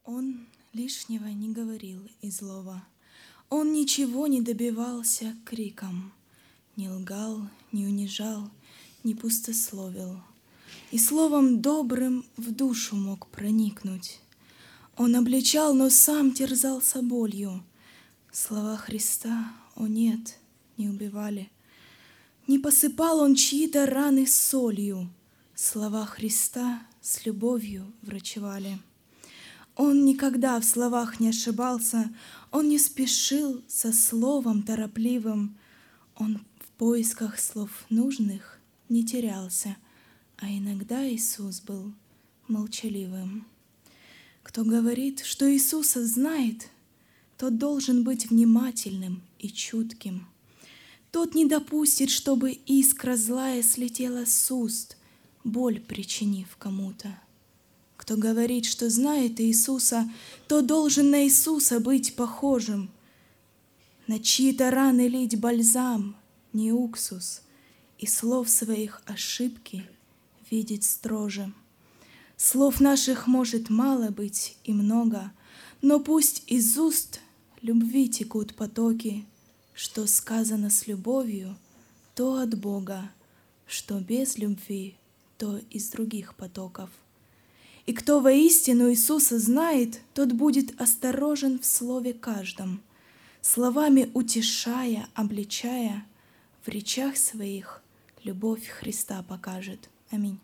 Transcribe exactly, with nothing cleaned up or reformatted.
Он лишнего не говорил и злого, Он ничего не добивался криком, Не лгал, не унижал, не пустословил, И словом добрым в душу мог проникнуть. Он обличал, но сам терзался болью. Слова Христа, о нет, не убивали. Не посыпал он чьи-то раны солью. Слова Христа с любовью врачевали. Он никогда в словах не ошибался, Он не спешил со словом торопливым, Он в поисках слов нужных не терялся, а иногда Иисус был молчаливым. Кто говорит, что Иисуса знает, тот должен быть внимательным и чутким. Тот не допустит, чтобы искра злая слетела с уст, боль причинив кому-то. Кто говорит, что знает Иисуса, тот должен на Иисуса быть похожим, на чьи-то раны лить бальзам, не уксус, и слов своих ошибки видеть строже. Слов наших может мало быть и много, но пусть из уст любви текут потоки, что сказано с любовью, то от Бога, что без любви, то из других потоков. И кто воистину Иисуса знает, тот будет осторожен в слове каждом, словами утешая, обличая, в речах своих любовь Христа покажет. Аминь.